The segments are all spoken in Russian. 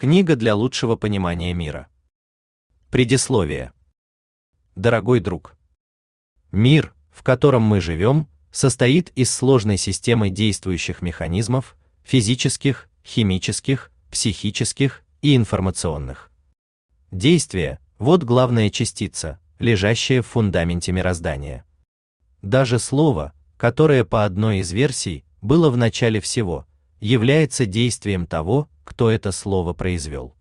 Книга для лучшего понимания мира. Предисловие. Дорогой друг, мир, в котором мы живем, состоит из сложной системы действующих механизмов, физических, химических, психических и информационных. Действие – вот главная частица, лежащая в фундаменте мироздания. Даже слово, которое по одной из версий было в начале всего, является действием того, кто это слово произвел.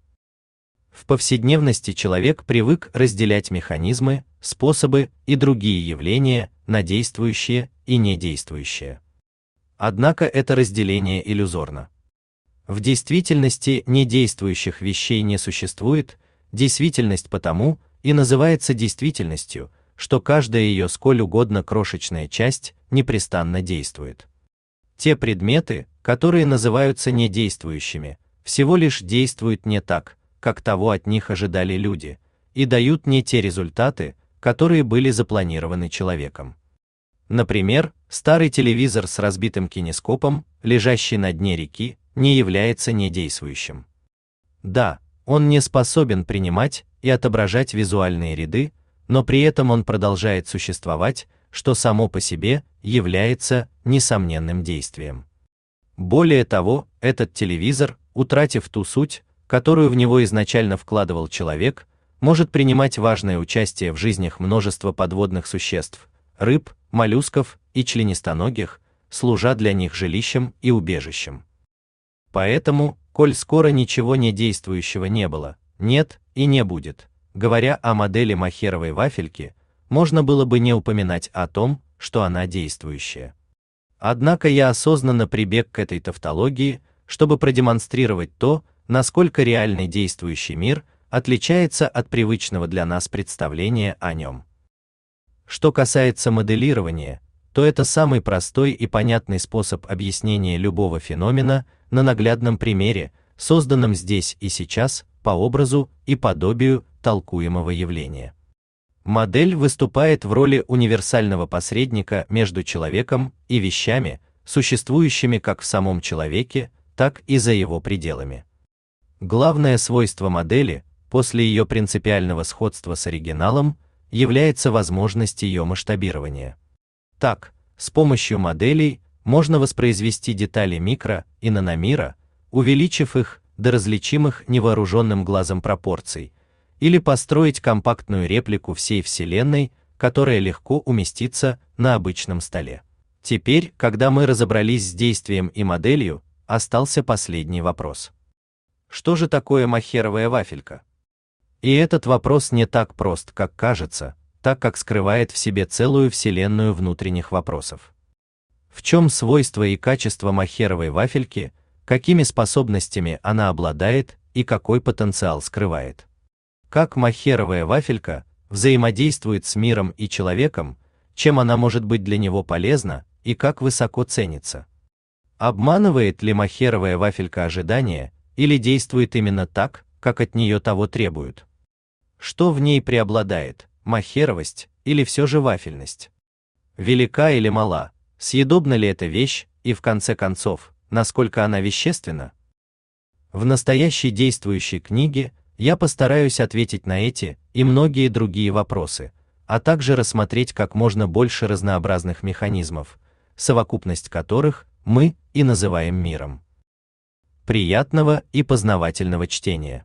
В повседневности человек привык разделять механизмы, способы и другие явления на действующие и недействующие. Однако это разделение иллюзорно. В действительности недействующих вещей не существует, действительность потому и называется действительностью, что каждая ее сколь угодно крошечная часть непрестанно действует. Те предметы, которые называются недействующими, всего лишь действуют не так, как того от них ожидали люди, и дают не те результаты, которые были запланированы человеком. Например, старый телевизор с разбитым кинескопом, лежащий на дне реки, не является недействующим. Да, он не способен принимать и отображать визуальные ряды, но при этом он продолжает существовать, что само по себе является несомненным действием. Более того, этот телевизор, утратив ту суть, которую в него изначально вкладывал человек, может принимать важное участие в жизнях множества подводных существ, рыб, моллюсков и членистоногих, служа для них жилищем и убежищем. Поэтому, коль скоро ничего недействующего не было, нет и не будет, говоря о модели махеровой вафельки, можно было бы не упоминать о том, что она действующая. Однако я осознанно прибег к этой тавтологии, чтобы продемонстрировать то, насколько реальный действующий мир отличается от привычного для нас представления о нем. Что касается моделирования, то это самый простой и понятный способ объяснения любого феномена на наглядном примере, созданном здесь и сейчас, по образу и подобию толкуемого явления. Модель выступает в роли универсального посредника между человеком и вещами, существующими как в самом человеке, так и за его пределами. Главное свойство модели, после ее принципиального сходства с оригиналом, является возможность ее масштабирования. Так, с помощью моделей можно воспроизвести детали микро- и наномира, увеличив их до различимых невооруженным глазом пропорций, или построить компактную реплику всей Вселенной, которая легко уместится на обычном столе. Теперь, когда мы разобрались с действием и моделью, остался последний вопрос. Что же такое махеровая вафелька? И этот вопрос не так прост, как кажется, так как скрывает в себе целую вселенную внутренних вопросов. В чем свойства и качества махеровой вафельки, какими способностями она обладает и какой потенциал скрывает? Как махеровая вафелька взаимодействует с миром и человеком, чем она может быть для него полезна и как высоко ценится? Обманывает ли махеровая вафелька ожидания или действует именно так, как от нее того требуют? Что в ней преобладает, махеровость или все же вафельность? Велика или мала, съедобна ли эта вещь и в конце концов, насколько она вещественна? В настоящей действующей книге я постараюсь ответить на эти и многие другие вопросы, а также рассмотреть как можно больше разнообразных механизмов, совокупность которых мы и называем миром. Приятного и познавательного чтения.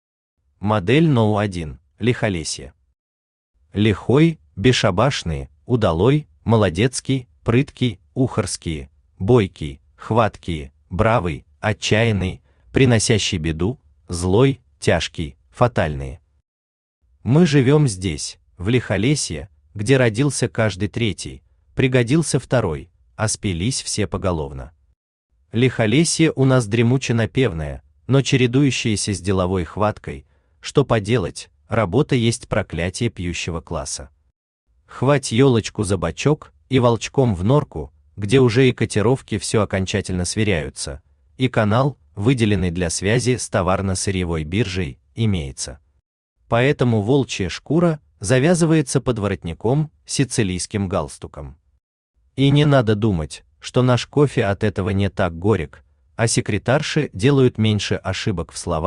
Модель НОУ-1. Лихолесье. Лихой, бесшабашный, удалой, молодецкий, прыткий, ухарский, бойкий, хваткий, бравый, отчаянный, приносящий беду, злой, тяжкий, фатальный. Мы живем здесь, в Лихолесье, где родился каждый третий, пригодился второй, а спились все поголовно. Лихолесье у нас дремуче-напевное, но чередующееся с деловой хваткой, что поделать, работа есть проклятие пьющего класса. Хвать елочку за бочок и волчком в норку, где уже и котировки все окончательно сверяются, и канал, выделенный для связи с товарно-сырьевой биржей, имеется. Поэтому волчья шкура завязывается под воротником сицилийским галстуком. И не надо думать, что наш кофе от этого не так горек, а секретарши делают меньше ошибок в словах,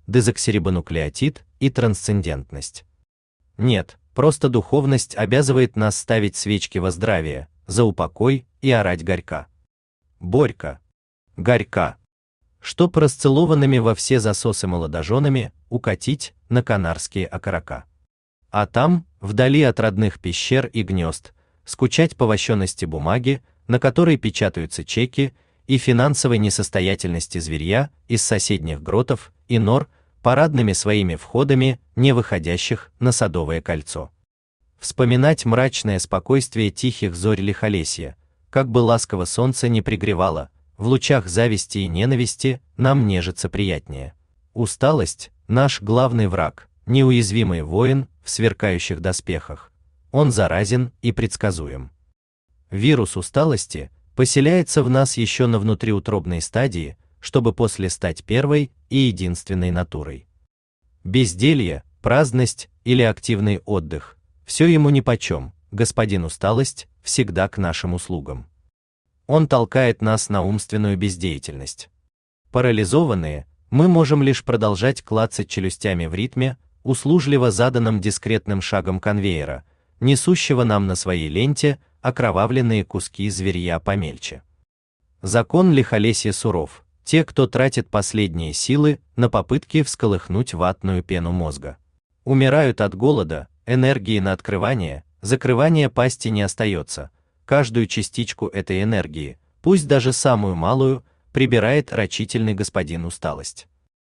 дезоксирибонуклеотид и трансцендентность. Нет, просто духовность обязывает нас ставить свечки во здравие, за упокой и орать горька. Борька. Горька. Чтоб расцелованными во все засосы молодоженами укатить на Канарские окорока. А там, вдали от родных пещер и гнезд, скучать по вощености бумаги, на которой печатаются чеки, и финансовой несостоятельности зверья из соседних гротов и нор, парадными своими входами, не выходящих на Садовое кольцо. Вспоминать мрачное спокойствие тихих зорь Лихолесья, как бы ласково солнце не пригревало, в лучах зависти и ненависти нам нежиться приятнее. Усталость – наш главный враг, неуязвимый воин в сверкающих доспехах. Он заразен и предсказуем. Вирус усталости поселяется в нас еще на внутриутробной стадии, чтобы после стать первой и единственной натурой. Безделье, праздность или активный отдых – все ему нипочем, господин усталость всегда к нашим услугам. Он толкает нас на умственную бездеятельность. Парализованные, мы можем лишь продолжать клацать челюстями в ритме, услужливо заданным дискретным шагом конвейера, несущего нам на своей ленте окровавленные куски зверья помельче. Закон Лихолесья суров: те, кто тратит последние силы на попытки всколыхнуть ватную пену мозга, умирают от голода, энергии на открывание, закрывание пасти не остается. Каждую частичку этой энергии, пусть даже самую малую, прибирает рачительный господин усталость.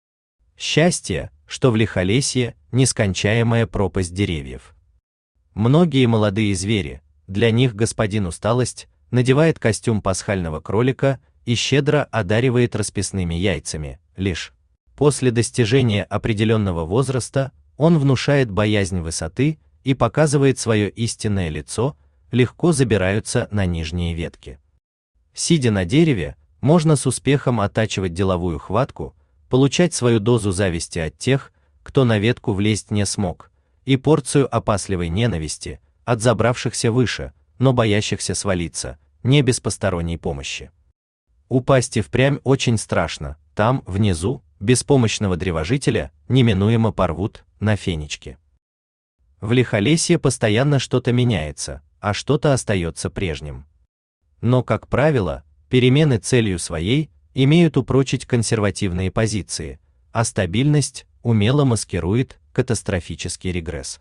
Счастье, что в Лихолесье нескончаемая пропасть деревьев. Многие молодые звери, для них господин усталость надевает костюм пасхального кролика и щедро одаривает расписными яйцами. Лишь после достижения определенного возраста он внушает боязнь высоты и показывает свое истинное лицо, легко забираются на нижние ветки. Сидя на дереве, можно с успехом оттачивать деловую хватку, получать свою дозу зависти от тех, кто на ветку влезть не смог, и порцию опасливой ненависти от забравшихся выше, но боящихся свалиться, не без посторонней помощи. Упасть и впрямь очень страшно, там, внизу, беспомощного древожителя неминуемо порвут на фенечки. В Лихолесье постоянно что-то меняется, а что-то остается прежним. Но, как правило, перемены целью своей имеют упрочить консервативные позиции, а стабильность умело маскирует катастрофический регресс.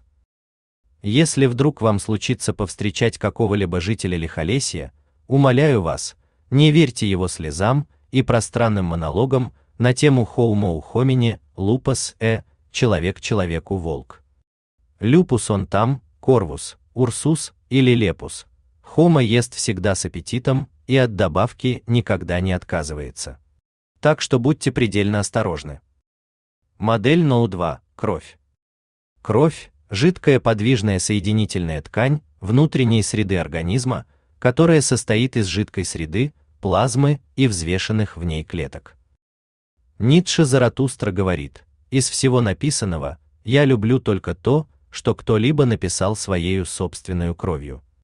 Если вдруг вам случится повстречать какого-либо жителя Лихолесья, умоляю вас, не верьте его слезам и пространным монологам на тему homo homini lupus человек человеку волк. Люпус он там, корвус, урсус или лепус. Хома ест всегда с аппетитом и от добавки никогда не отказывается. Так что будьте предельно осторожны. Модель НОУ-2. Кровь. Кровь – жидкая подвижная соединительная ткань внутренней среды организма, которая состоит из жидкой среды, плазмы и взвешенных в ней клеток. Ницше Заратустра говорит: из всего написанного я люблю только то, что кто-либо написал своею собственной кровью.